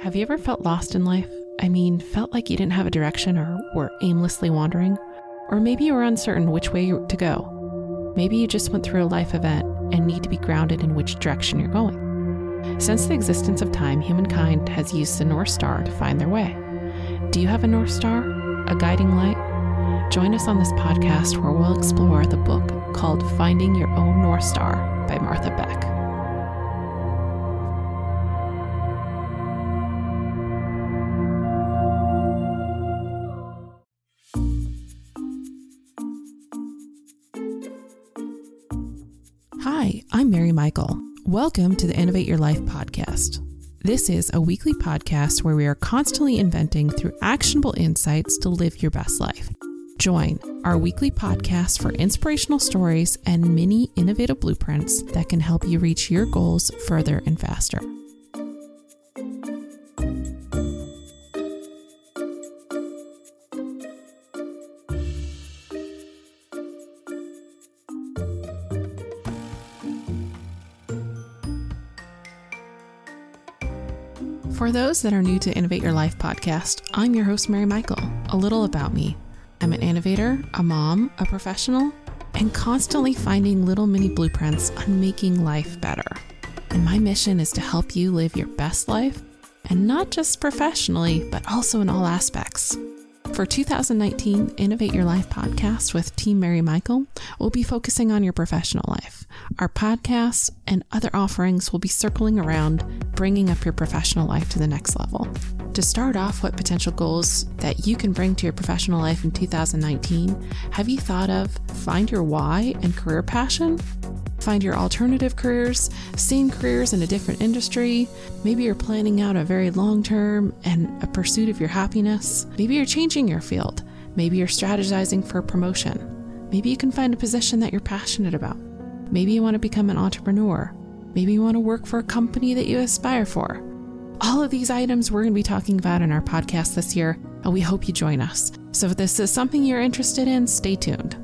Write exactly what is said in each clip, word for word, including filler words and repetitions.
Have you ever felt lost in life? I mean, felt like you didn't have a direction or were aimlessly wandering? Or maybe you were uncertain which way to go. Maybe you just went through a life event and need to be grounded in which direction you're going. Since the existence of time, humankind has used the North Star to find their way. Do you have a North Star? A guiding light? Join us on this podcast where we'll explore the book called Finding Your Own North Star by Martha Beck. Hi, I'm Mary Michael. Welcome to the Innovate Your Life podcast. This is a weekly podcast where we are constantly inventing through actionable insights to live your best life. Join our weekly podcast for inspirational stories and mini innovative blueprints that can help you reach your goals further and faster. For those that are new to Innovate Your Life podcast, I'm your host, Mary Michael. A little about me. I'm an innovator, a mom, a professional, and constantly finding little mini blueprints on making life better. And my mission is to help you live your best life, and not just professionally, but also in all aspects. For two thousand nineteen Innovate Your Life podcast with Team Mary Michael, we'll be focusing on your professional life. Our podcasts and other offerings will be circling around bringing up your professional life to the next level. To start off, what potential goals that you can bring to your professional life in two thousand nineteen, have you thought of find your why and career passion? Find your alternative careers, seeing careers in a different industry. Maybe you're planning out a very long term and a pursuit of your happiness. Maybe you're changing your field. Maybe you're strategizing for a promotion. Maybe you can find a position that you're passionate about. Maybe you want to become an entrepreneur. Maybe you want to work for a company that you aspire for. All of these items we're going to be talking about in our podcast this year, and we hope you join us. So if this is something you're interested in, stay tuned.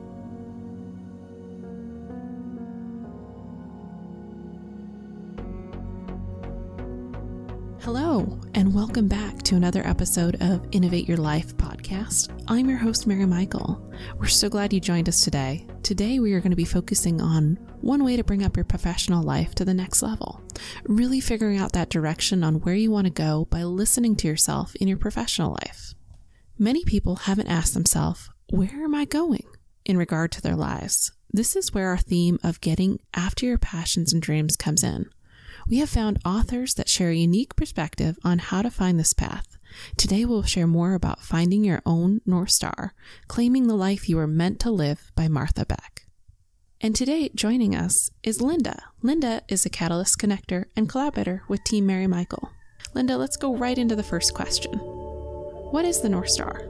Hello, and welcome back to another episode of Innovate Your Life podcast. I'm your host, Mary Michael. We're so glad you joined us today. Today, we are going to be focusing on one way to bring up your professional life to the next level, really figuring out that direction on where you want to go by listening to yourself in your professional life. Many people haven't asked themselves, where am I going in regard to their lives? This is where our theme of getting after your passions and dreams comes in. We have found authors that share a unique perspective on how to find this path. Today, we'll share more about finding your own North Star, claiming the life you were meant to live by Martha Beck. And today, joining us is Linda. Linda is a Catalyst connector and collaborator with Team Mary Michael. Linda, let's go right into the first question. What is the North Star?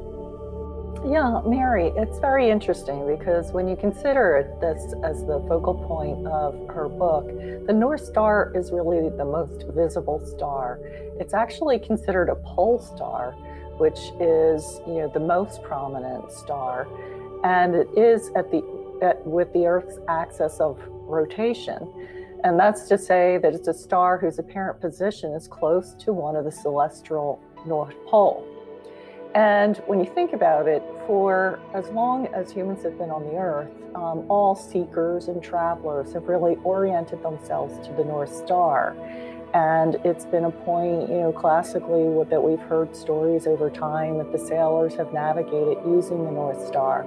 Yeah, Mary, it's very interesting because when you consider this as the focal point of her book, the North Star is really the most visible star. It's actually considered a pole star, which is, you know, the most prominent star, and it is at the at, with the Earth's axis of rotation. And that's to say that it's a star whose apparent position is close to one of the celestial North Pole. And when you think about it, for as long as humans have been on the Earth, um, all seekers and travelers have really oriented themselves to the North Star. And it's been a point, you know, classically that we've heard stories over time that the sailors have navigated using the North Star.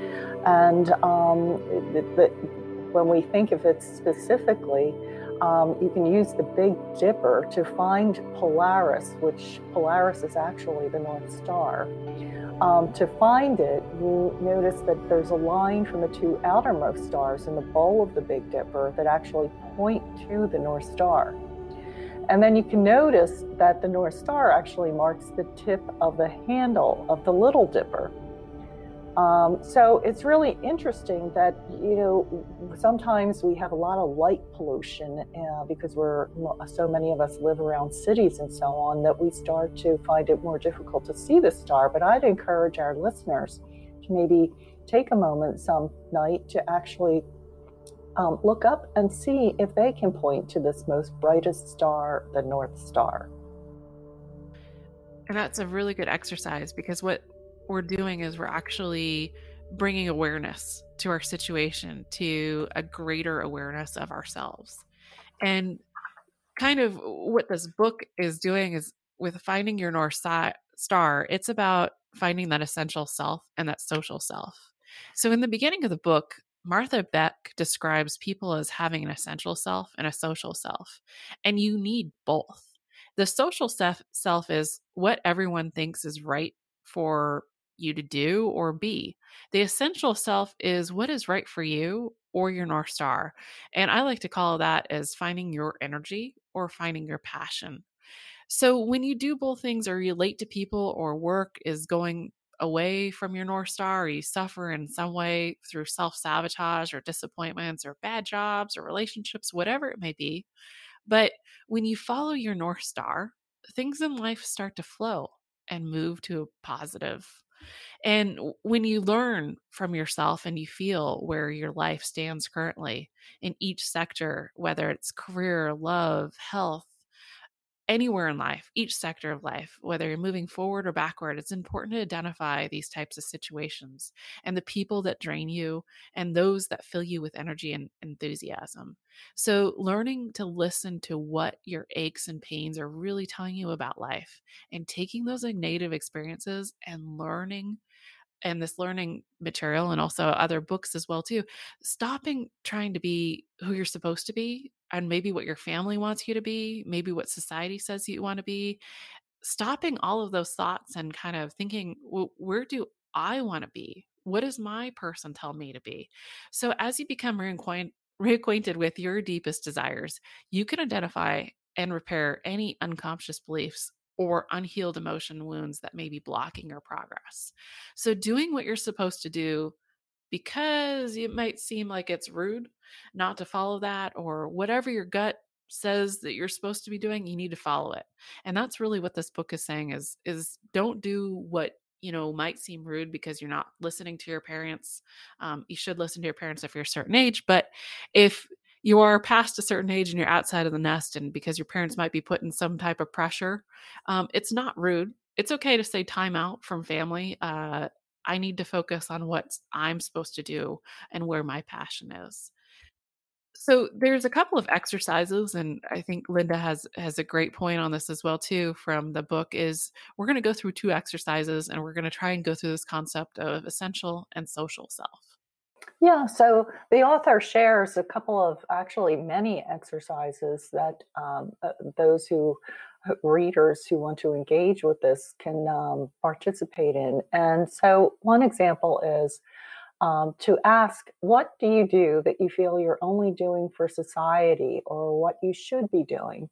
And um, it, it, when we think of it specifically, Um, you can use the Big Dipper to find Polaris, which Polaris is actually the North Star. Um, to find it, you notice that there's a line from the two outermost stars in the bowl of the Big Dipper that actually point to the North Star. And then you can notice that the North Star actually marks the tip of the handle of the Little Dipper. Um, so it's really interesting that, you know, sometimes we have a lot of light pollution uh, because we're so many of us live around cities and so on that we start to find it more difficult to see the star. But I'd encourage our listeners to maybe take a moment some night to actually um, look up and see if they can point to this most brightest star, the North Star. And that's a really good exercise, because what we're doing is we're actually bringing awareness to our situation, to a greater awareness of ourselves. And kind of what this book is doing is, with finding your North Star, it's about finding that essential self and that social self. So in the beginning of the book, Martha Beck describes people as having an essential self and a social self, and you need both. The social self, self is what everyone thinks is right for you to do or be. The essential self is what is right for you or your North Star. And I like to call that as finding your energy or finding your passion. So when you do both things, or you relate to people, or work is going away from your North Star, or you suffer in some way through self sabotage or disappointments or bad jobs or relationships, whatever it may be. But when you follow your North Star, things in life start to flow and move to a positive. And when you learn from yourself and you feel where your life stands currently in each sector, whether it's career, love, health, anywhere in life, each sector of life, whether you're moving forward or backward, it's important to identify these types of situations and the people that drain you and those that fill you with energy and enthusiasm. So, learning to listen to what your aches and pains are really telling you about life, and taking those negative experiences and learning, and this learning material, and also other books as well too, stopping trying to be who you're supposed to be, and maybe what your family wants you to be, maybe what society says you want to be, stopping all of those thoughts and kind of thinking, well, where do I want to be? What does my person tell me to be? So as you become reacquaint- reacquainted with your deepest desires, you can identify and repair any unconscious beliefs or unhealed emotion wounds that may be blocking your progress. So doing what you're supposed to do, because it might seem like it's rude not to follow that, or whatever your gut says that you're supposed to be doing, you need to follow it. And that's really what this book is saying, is is don't do what, you know, might seem rude because you're not listening to your parents. Um, you should listen to your parents if you're a certain age, but if you are past a certain age and you're outside of the nest, and because your parents might be putting some type of pressure, um, it's not rude. It's okay to say time out from family. Uh, I need to focus on what I'm supposed to do and where my passion is. So there's a couple of exercises, and I think Linda has has a great point on this as well too from the book. Is we're going to go through two exercises, and we're going to try and go through this concept of essential and social self. Yeah, so the author shares a couple of, actually many exercises that um, uh, those who uh, readers who want to engage with this can um, participate in. And so one example is um, to ask, what do you do that you feel you're only doing for society, or what you should be doing?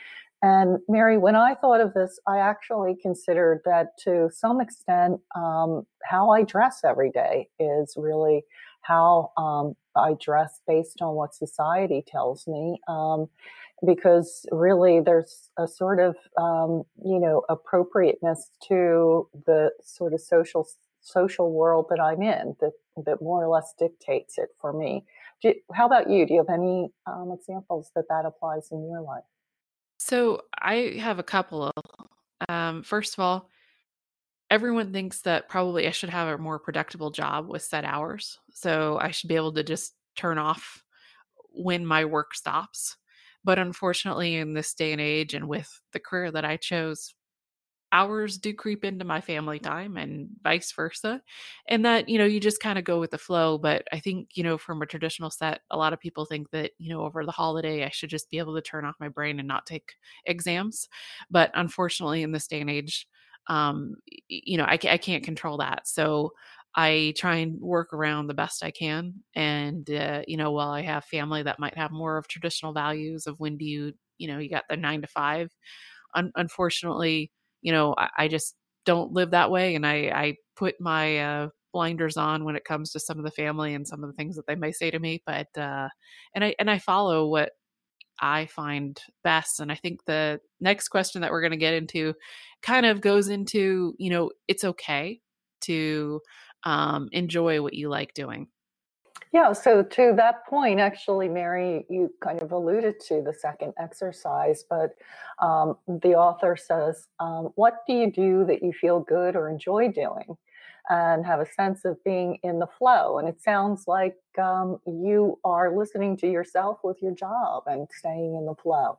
And Mary, when I thought of this, I actually considered that to some extent, um, how I dress every day is really how um, I dress based on what society tells me. Um, because really there's a sort of, um, you know, appropriateness to the sort of social social world that I'm in that, that more or less dictates it for me. Do, how about you? Do you have any um, examples that that applies in your life? So I have a couple of. Um, first of all, everyone thinks that probably I should have a more predictable job with set hours. So I should be able to just turn off when my work stops. But unfortunately, in this day and age, and with the career that I chose, hours do creep into my family time and vice versa. And that, you know, you just kind of go with the flow. But I think, you know, from a traditional set, a lot of people think that, you know, over the holiday, I should just be able to turn off my brain and not take exams. But unfortunately, in this day and age, um, you know, I, I can't control that. So I try and work around the best I can. And, uh, you know, while I have family that might have more of traditional values of when do you, you know, you got the nine to five, un- unfortunately, you know, I, I just don't live that way. And I, I put my uh, blinders on when it comes to some of the family and some of the things that they may say to me. But, uh, and I, and I follow what I find best. And I think the next question that we're going to get into kind of goes into, you know, it's okay to um, enjoy what you like doing. Yeah, so to that point, actually, Mary, you kind of alluded to the second exercise, but um, the author says, um, what do you do that you feel good or enjoy doing and have a sense of being in the flow? And it sounds like um, you are listening to yourself with your job and staying in the flow.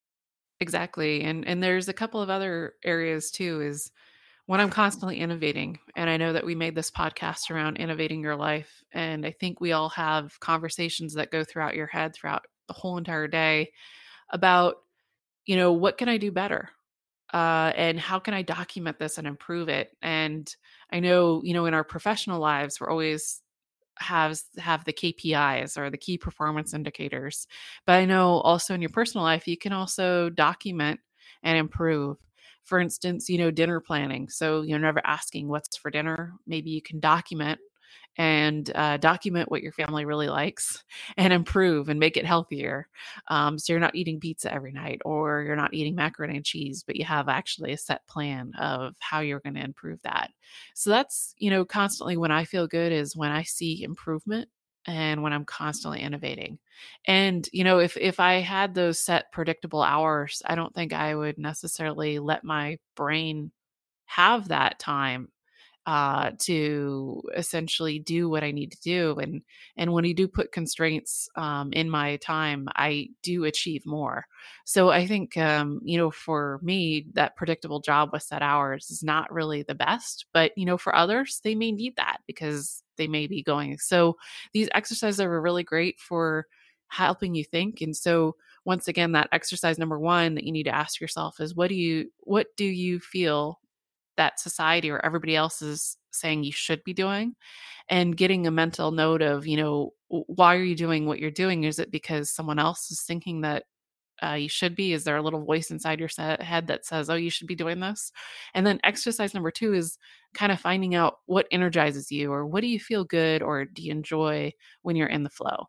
Exactly. And and there's a couple of other areas too is when I'm constantly innovating. And I know that we made this podcast around innovating your life. And I think we all have conversations that go throughout your head throughout the whole entire day about, you know, what can I do better? Uh, and how can I document this and improve it? And I know, you know, in our professional lives, we're always has have the K P Is or the key performance indicators. But I know also in your personal life, you can also document and improve. For instance, you know, dinner planning. So you're never asking what's for dinner. Maybe you can document and uh, document what your family really likes and improve and make it healthier. Um, so you're not eating pizza every night or you're not eating macaroni and cheese, but you have actually a set plan of how you're going to improve that. So that's, you know, constantly when I feel good is when I see improvement and when I'm constantly innovating. And, you know, if if I had those set predictable hours, I don't think I would necessarily let my brain have that time uh, to essentially do what I need to do. And and when you do put constraints um, in my time, I do achieve more. So I think um, you know, for me, that predictable job with set hours is not really the best. But you know, for others, they may need that because they may be going. So these exercises are really great for helping you think. And so once again, that exercise number one that you need to ask yourself is what do you what do you feel that society or everybody else is saying you should be doing, and getting a mental note of, you know, why are you doing what you're doing? Is it because someone else is thinking that uh, you should be? Is there a little voice inside your set, head that says, oh, you should be doing this? And then exercise number two is kind of finding out what energizes you or what do you feel good or do you enjoy when you're in the flow?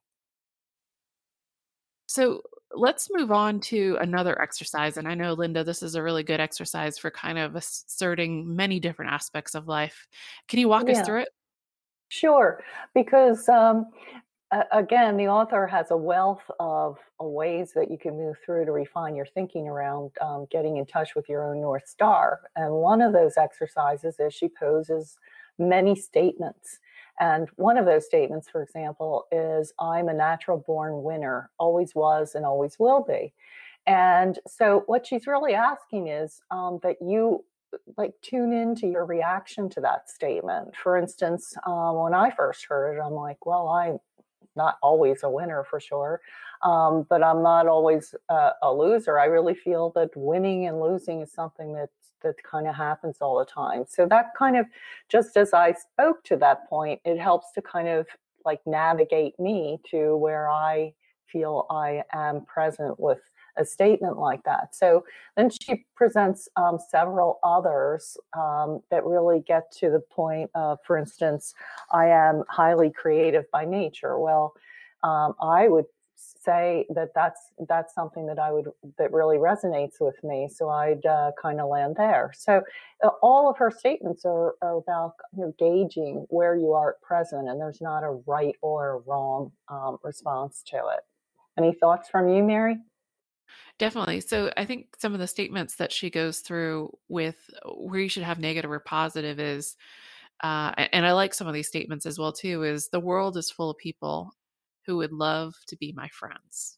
So let's move on to another exercise. And I know, Linda, this is a really good exercise for kind of asserting many different aspects of life. Can you walk us Yeah, through it? sure. Because um, a- again, the author has a wealth of uh, ways that you can move through to refine your thinking around um, getting in touch with your own North Star. And one of those exercises is she poses many statements. And one of those statements, for example, is I'm a natural born winner, always was and always will be. And so what she's really asking is um, that you like tune into your reaction to that statement. For instance, um, when I first heard it, I'm like, well, I'm not always a winner for sure, um, but I'm not always uh, a loser. I really feel that winning and losing is something that that kind of happens all the time. So that kind of, just as I spoke to that point, it helps to kind of like navigate me to where I feel I am present with a statement like that. So then she presents um, several others um, that really get to the point of, for instance, I am highly creative by nature. Well, um, I would say that that's that's something that I would that really resonates with me. So I'd uh, kind of land there. So uh, all of her statements are, are about, you know, gauging where you are at present, and there's not a right or a wrong um, response to it. Any thoughts from you, Mary? Definitely. So I think some of the statements that she goes through with where you should have negative or positive is, uh, and I like some of these statements as well too, is the world is full of people who would love to be my friends.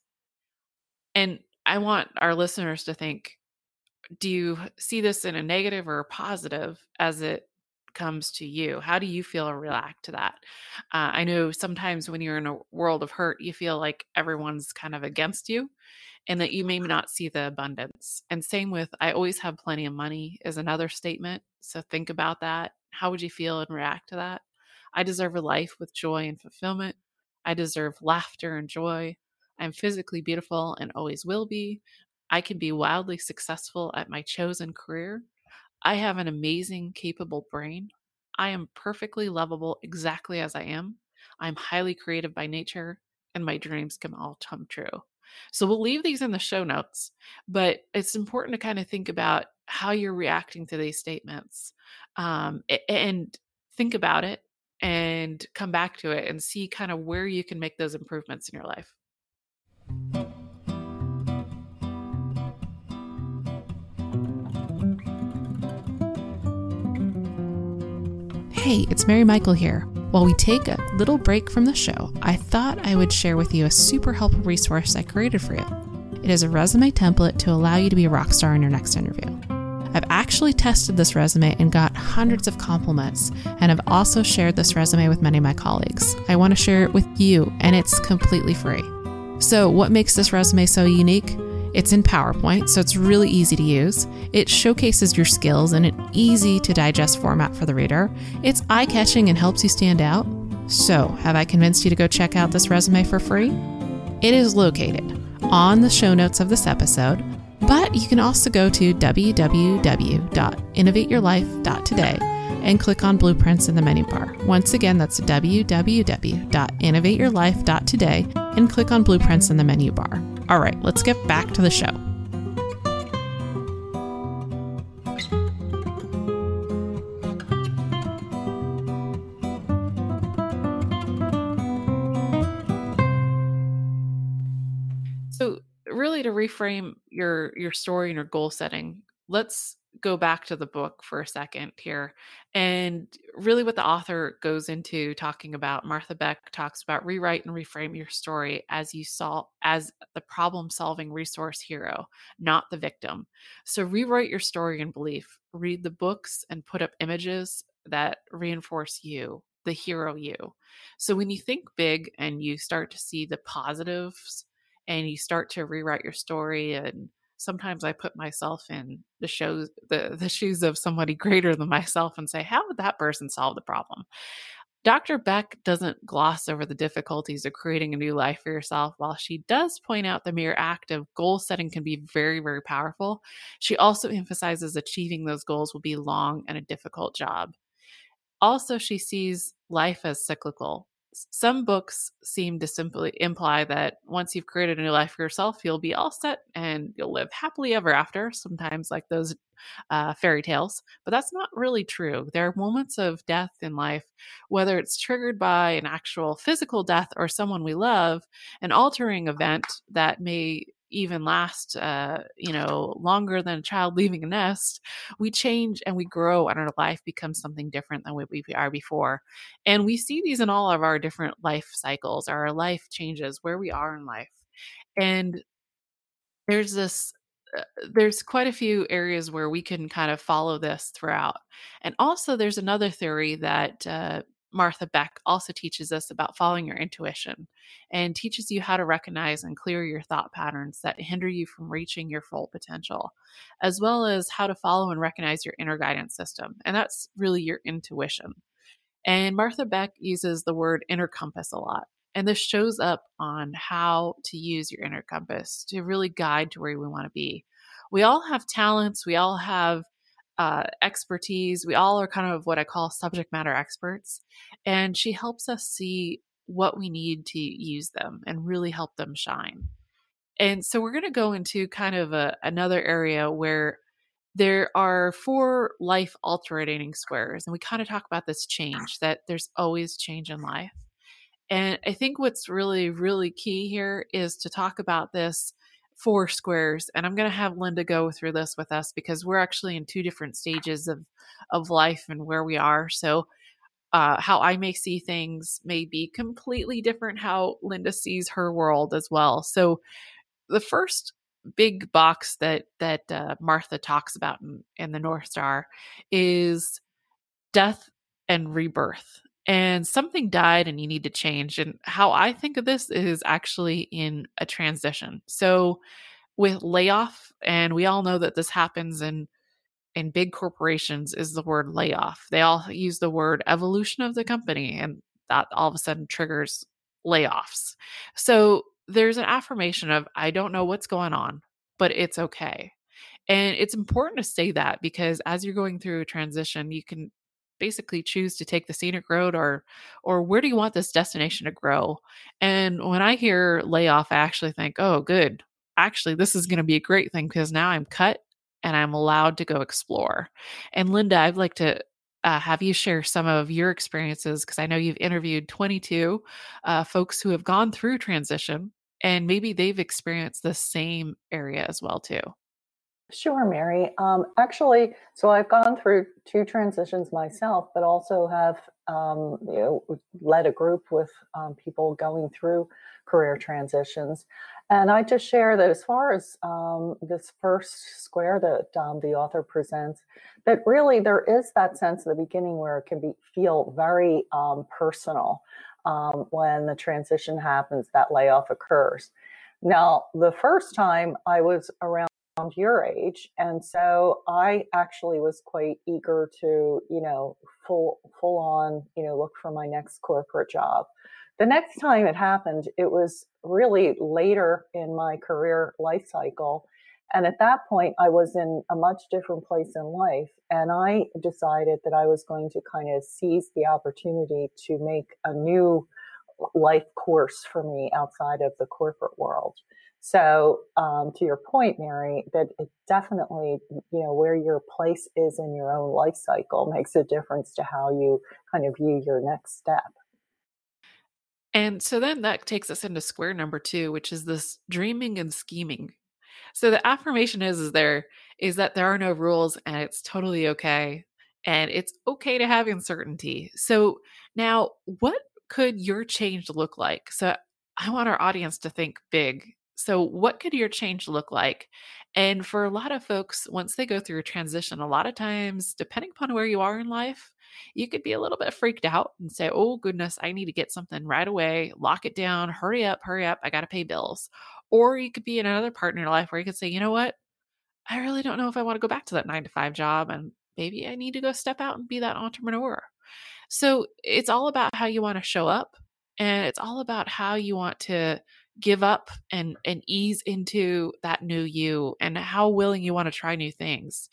And I want our listeners to think, do you see this in a negative or a positive as it comes to you? How do you feel or react to that? Uh, I know sometimes when you're in a world of hurt, you feel like everyone's kind of against you and that you may not see the abundance. And same with, I always have plenty of money is another statement. So think about that. How would you feel and react to that? I deserve a life with joy and fulfillment. I deserve laughter and joy. I'm physically beautiful and always will be. I can be wildly successful at my chosen career. I have an amazing, capable brain. I am perfectly lovable exactly as I am. I'm highly creative by nature, and my dreams can all come true. So we'll leave these in the show notes, but it's important to kind of think about how you're reacting to these statements um, a- and think about it. and come back to it and see kind of where you can make those improvements in your life. Hey, it's Mary Michael here. While we take a little break from the show, I thought I would share with you a super helpful resource I created for you. It is a resume template to allow you to be a rock star in your next interview. I've actually tested this resume and got hundreds of compliments, and I've also shared this resume with many of my colleagues. I want to share it with you, and it's completely free. So what makes this resume so unique? It's in PowerPoint, so it's really easy to use. It showcases your skills in an easy to digest format for the reader. It's eye-catching and helps you stand out. So, have I convinced you to go check out this resume for free? It is located on the show notes of this episode, but you can also go to w w w dot innovate your life dot today and click on Blueprints in the menu bar. Once again, that's w w w dot innovate your life dot today and click on Blueprints in the menu bar. All right, let's get back to the show. So really, to reframe your your story and your goal setting, let's go back to the book for a second here. And really what the author goes into talking about, Martha Beck talks about rewrite and reframe your story as you saw as the problem-solving resource hero, not the victim. So rewrite your story and belief. Read the books and put up images that reinforce you, the hero you. So when you think big and you start to see the positives and you start to rewrite your story, and sometimes I put myself in the shows, the, the shoes of somebody greater than myself and say, how would that person solve the problem? Doctor Beck doesn't gloss over the difficulties of creating a new life for yourself. While she does point out the mere act of goal setting can be very, very powerful, she also emphasizes achieving those goals will be long and a difficult job. Also, she sees life as cyclical. Some books seem to simply imply that once you've created a new life for yourself, you'll be all set and you'll live happily ever after, sometimes like those uh, fairy tales. But that's not really true. There are moments of death in life, whether it's triggered by an actual physical death or someone we love, an altering event that may even last, uh, you know, longer than a child leaving a nest. We change and we grow, and our life becomes something different than what we are before. And we see these in all of our different life cycles. Our life changes, where we are in life. And there's this, uh, there's quite a few areas where we can kind of follow this throughout. And also, there's another theory that uh, Martha Beck also teaches us about following your intuition and teaches you how to recognize and clear your thought patterns that hinder you from reaching your full potential, as well as how to follow and recognize your inner guidance system. And that's really your intuition. And Martha Beck uses the word inner compass a lot. And this shows up on how to use your inner compass to really guide to where we want to be. We all have talents. We all have uh, expertise. We all are kind of what I call subject matter experts. And she helps us see what we need to use them and really help them shine. And so we're going to go into kind of a, another area where there are four life altering squares. And we kind of talk about this change, that there's always change in life. And I think what's really, really key here is to talk about this four squares. And I'm going to have Linda go through this with us because we're actually in two different stages of, of life and where we are. So uh, how I may see things may be completely different how Linda sees her world as well. So the first big box that that uh, Martha talks about in, in the North Star is death and rebirth. And something died and you need to change. And how I think of this is actually in a transition. So with layoff, and we all know that this happens in in big corporations, is the word layoff. They all use the word evolution of the company, and that all of a sudden triggers layoffs. So there's an affirmation of, I don't know what's going on, but it's okay. And it's important to say that because as you're going through a transition, you can basically choose to take the scenic road or or where do you want this destination to grow? And when I hear layoff, I actually think, oh, good. Actually, this is going to be a great thing because now I'm cut and I'm allowed to go explore. And Linda, I'd like to uh, have you share some of your experiences, because I know you've interviewed twenty-two uh, folks who have gone through transition, and maybe they've experienced the same area as well too. Sure, Mary. Um, actually, so I've gone through two transitions myself, but also have um, you know led a group with um, people going through career transitions. And I just share that as far as um, this first square that um, the author presents, that really there is that sense at the beginning where it can be feel very um, personal um, when the transition happens, that layoff occurs. Now, the first time I was around your age, and so I actually was quite eager to, you know, full full on, you know, look for my next corporate job. The next time it happened, it was really later in my career life cycle. And at that point, I was in a much different place in life. And I decided that I was going to kind of seize the opportunity to make a new life course for me outside of the corporate world. So, um, to your point, Mary, that it definitely, you know, where your place is in your own life cycle makes a difference to how you kind of view your next step. And so then that takes us into square number two, which is this dreaming and scheming. So the affirmation is, is there is that there are no rules and it's totally okay. And it's okay to have uncertainty. So now what could your change look like? So I want our audience to think big. So what could your change look like? And for a lot of folks, once they go through a transition, a lot of times, depending upon where you are in life, you could be a little bit freaked out and say, oh goodness, I need to get something right away, lock it down, hurry up, hurry up, I got to pay bills. Or you could be in another part in your life where you could say, you know what? I really don't know if I want to go back to that nine to five job. And maybe I need to go step out and be that entrepreneur. So it's all about how you want to show up. And it's all about how you want to give up and, and ease into that new you, and how willing you want to try new things.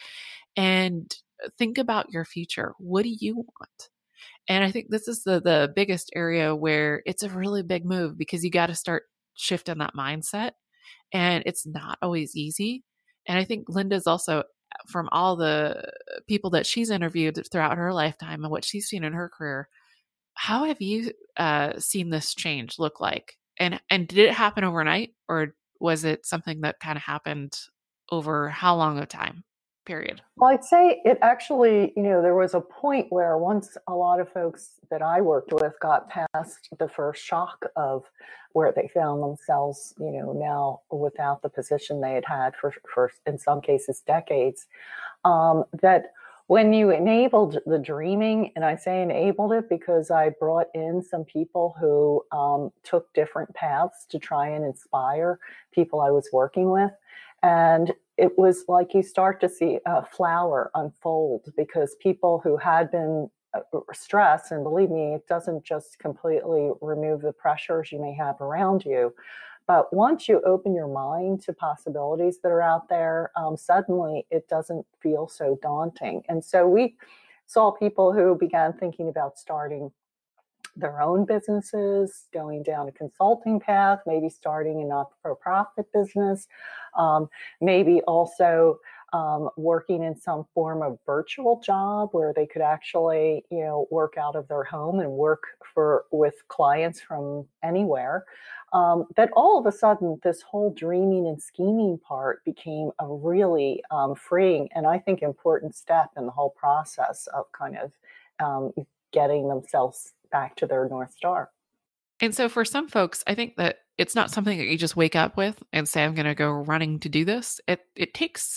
And think about your future. What do you want? And I think this is the the biggest area where it's a really big move, because you got to start shifting that mindset, and it's not always easy. And I think Linda's also, from all the people that she's interviewed throughout her lifetime and what she's seen in her career, how have you uh, seen this change look like? And and did it happen overnight, or was it something that kind of happened over how long a time period? Well, I'd say it actually, you know, there was a point where once a lot of folks that I worked with got past the first shock of where they found themselves, you know, now without the position they had had for, for in some cases, decades, um, that when you enabled the dreaming, and I say enabled it because I brought in some people who um, took different paths to try and inspire people I was working with. And it was like you start to see a flower unfold, because people who had been stressed, and believe me, it doesn't just completely remove the pressures you may have around you, but once you open your mind to possibilities that are out there, um, suddenly it doesn't feel so daunting. And so we saw people who began thinking about starting their own businesses, going down a consulting path, maybe starting a not-for-profit business, um, maybe also um, working in some form of virtual job where they could actually, you know, work out of their home and work for with clients from anywhere. Um, that all of a sudden, this whole dreaming and scheming part became a really um, freeing and I think important step in the whole process of kind of um, getting themselves back to their North Star. And so for some folks, I think that it's not something that you just wake up with and say, I'm going to go running to do this. It it takes,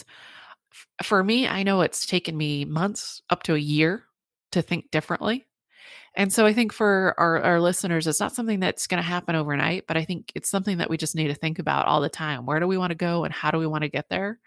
for me, I know it's taken me months up to a year to think differently. And so I think for our, our listeners, it's not something that's going to happen overnight, but I think it's something that we just need to think about all the time. Where do we want to go and how do we want to get there?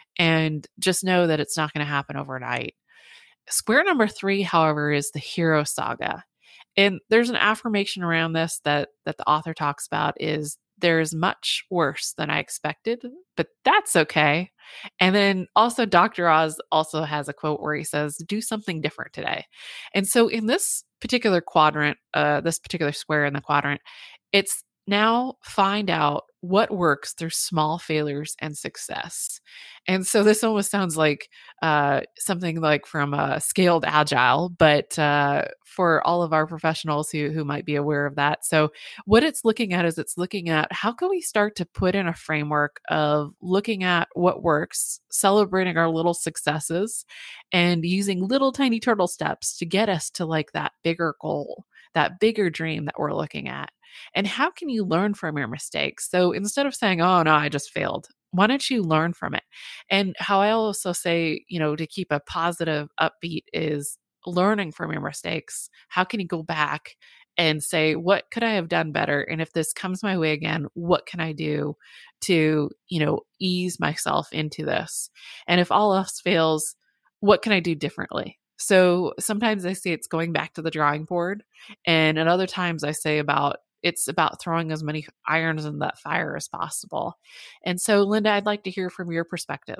And just know that it's not going to happen overnight. Square number three, however, is the hero saga. And there's an affirmation around this that that the author talks about is there's much worse than I expected, but that's okay. And then also Doctor Oz also has a quote where he says, do something different today. And so in this particular quadrant, uh, this particular square in the quadrant, it's now find out what works through small failures and success. And so this almost sounds like uh, something like from uh, Scaled Agile, but uh, for all of our professionals who, who might be aware of that. So what it's looking at is it's looking at how can we start to put in a framework of looking at what works, celebrating our little successes, and using little tiny turtle steps to get us to like that bigger goal, that bigger dream that we're looking at. And how can you learn from your mistakes? So instead of saying, oh, no, I just failed, why don't you learn from it? And how I also say, you know, to keep a positive upbeat is learning from your mistakes. How can you go back and say, what could I have done better? And if this comes my way again, what can I do to, you know, ease myself into this? And if all else fails, what can I do differently? So sometimes I say it's going back to the drawing board. And at other times I say about it's about throwing as many irons in that fire as possible. And so, Linda, I'd like to hear from your perspective.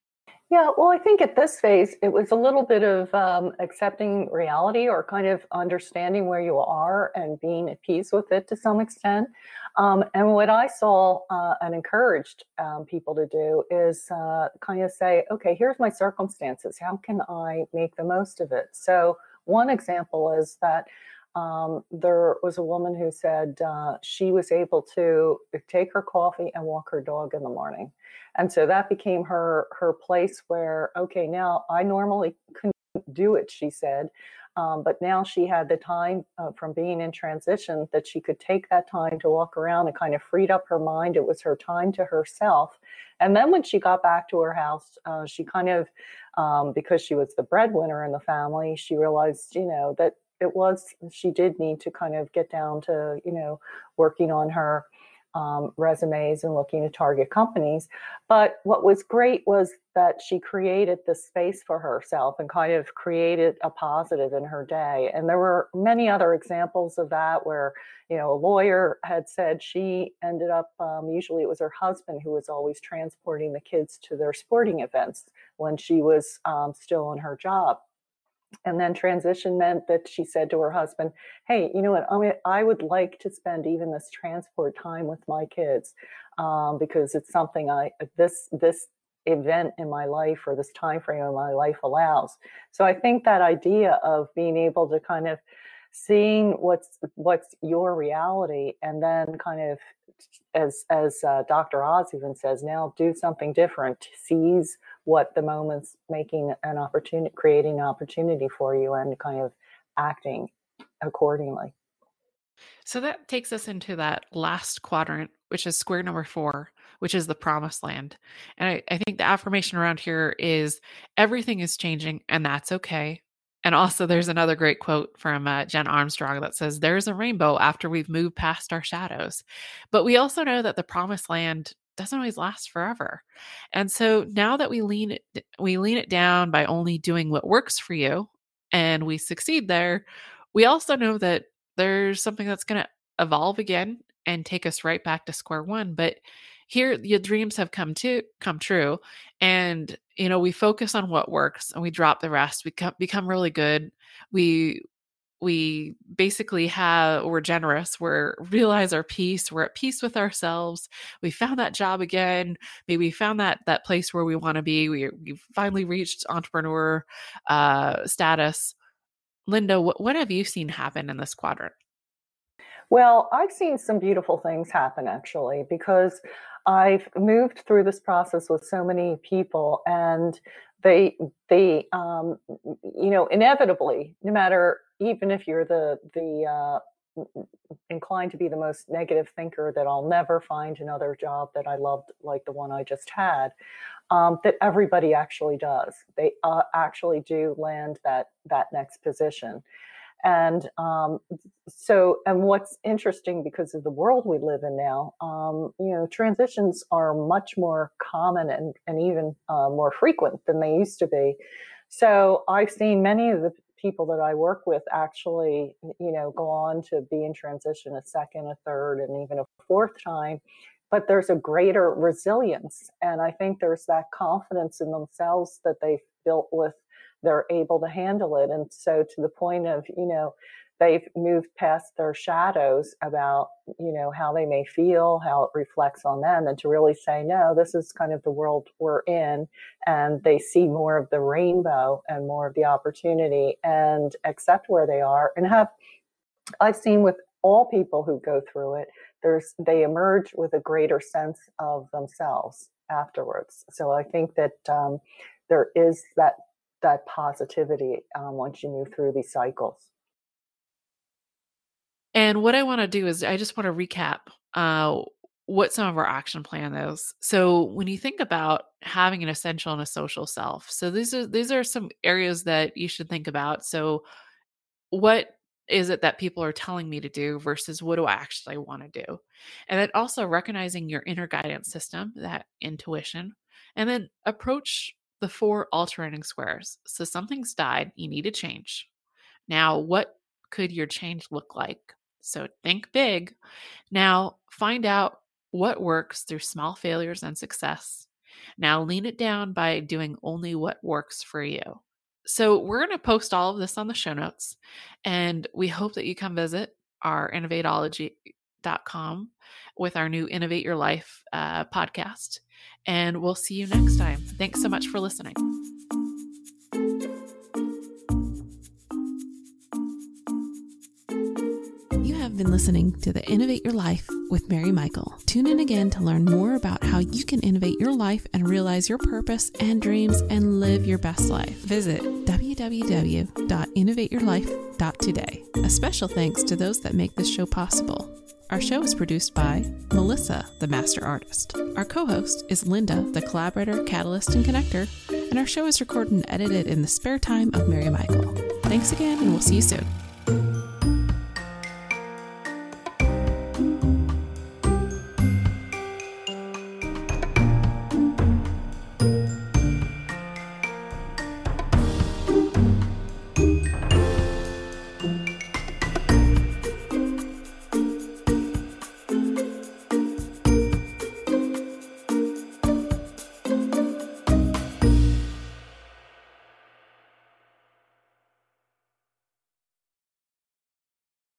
Yeah, well, I think at this phase, it was a little bit of um, accepting reality or kind of understanding where you are and being at peace with it to some extent. Um, and what I saw uh, and encouraged um, people to do is uh, kind of say, okay, here's my circumstances. How can I make the most of it? So one example is that um, there was a woman who said uh, she was able to take her coffee and walk her dog in the morning. And so that became her her place where, okay, now I normally couldn't do it, she said. Um, but now she had the time uh, from being in transition that she could take that time to walk around and kind of freed up her mind. It was her time to herself. And then when she got back to her house, uh, she kind of, um, because she was the breadwinner in the family, she realized, you know, that it was, she did need to kind of get down to, you know, working on her um, resumes and looking to target companies. But what was great was that she created this space for herself and kind of created a positive in her day. And there were many other examples of that where, you know, a lawyer had said she ended up, um, usually it was her husband who was always transporting the kids to their sporting events when she was um, still in her job. And then transition meant that she said to her husband, hey, you know what, I mean, I would like to spend even this transport time with my kids um, because it's something I, this, this event in my life or this time frame in my life allows. So I think that idea of being able to kind of seeing what's, what's your reality and then kind of, as as uh, Doctor Oz even says, now do something different, seize what the moment's making an opportunity, creating an opportunity for you and kind of acting accordingly. So that takes us into that last quadrant, which is square number four, which is the promised land. And I, I think the affirmation around here is everything is changing and that's okay. And also there's another great quote from uh, Jen Armstrong that says, there's a rainbow after we've moved past our shadows. But we also know that the promised land doesn't always last forever. And so now that we lean it, we lean it down by only doing what works for you and we succeed there, we also know that there's something that's going to evolve again and take us right back to square one. But here your dreams have come to come true. And, you know, we focus on what works and we drop the rest. We come, become really good. We, we basically have, we're generous. We're realize our peace. We're at peace with ourselves. We found that job again. Maybe we found that, that place where we want to be. We, we finally reached entrepreneur uh, status. Linda, what, what have you seen happen in this quadrant? Well, I've seen some beautiful things happen actually, because I've moved through this process with so many people and they, they, um, you know, inevitably, no matter, even if you're the, the, uh, inclined to be the most negative thinker that I'll never find another job that I loved like the one I just had, um, that everybody actually does. They uh, actually do land that that next position. And um, so, and what's interesting because of the world we live in now, um, you know, transitions are much more common and, and even uh, more frequent than they used to be. So I've seen many of the people that I work with actually, you know, go on to be in transition a second, a third, and even a fourth time. But there's a greater resilience. And I think there's that confidence in themselves that they've built with, they're able to handle it. And so to the point of, you know, they've moved past their shadows about, you know, how they may feel, how it reflects on them, and to really say, no, this is kind of the world we're in. And they see more of the rainbow and more of the opportunity and accept where they are. And have, I've seen with all people who go through it, there's, they emerge with a greater sense of themselves afterwards. So I think that um, there is that, that positivity um, once you move through these cycles. And what I want to do is I just want to recap uh, what some of our action plan is. So when you think about having an essential and a social self, so these are these are some areas that you should think about. So what is it that people are telling me to do versus what do I actually want to do? And then also recognizing your inner guidance system, that intuition, and then approach the four alternating squares. So something's died, you need to change. Now, what could your change look like? So think big. Now find out what works through small failures and success. Now lean it down by doing only what works for you. So we're going to post all of this on the show notes, and we hope that you come visit our innovatology dot com with our new Innovate Your Life uh, podcast. And we'll see you next time. Thanks so much for listening. Been listening to the Innovate Your Life with Mary Michael. Tune in again to learn more about how you can innovate your life and realize your purpose and dreams and live your best life. Visit w w w dot innovate your life dot today. A special thanks to those that make this show possible. Our show is produced by Melissa, the master artist. Our co-host is Linda, the collaborator, catalyst, and connector. And our show is recorded and edited in the spare time of Mary Michael. Thanks again, and we'll see you soon.